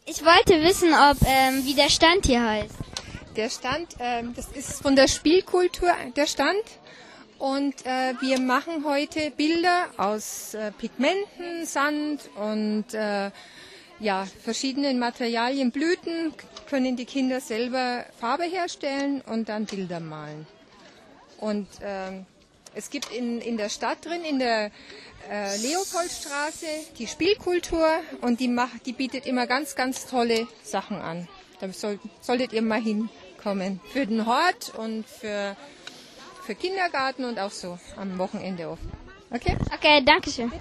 Ich wollte wissen, wie der Stand hier heißt. Der Stand, das ist von der Spielkultur der Stand. Und wir machen heute Bilder aus Pigmenten, Sand und verschiedenen Materialien, Blüten, können die Kinder selber Farbe herstellen und dann Bilder malen. Und es gibt in der Stadt drin, in der Leopoldstraße, die Spielkultur und die bietet immer ganz, ganz tolle Sachen an. Da solltet ihr mal hinkommen. Für den Hort und für Kindergarten und auch so am Wochenende oft. Okay? Okay, danke schön.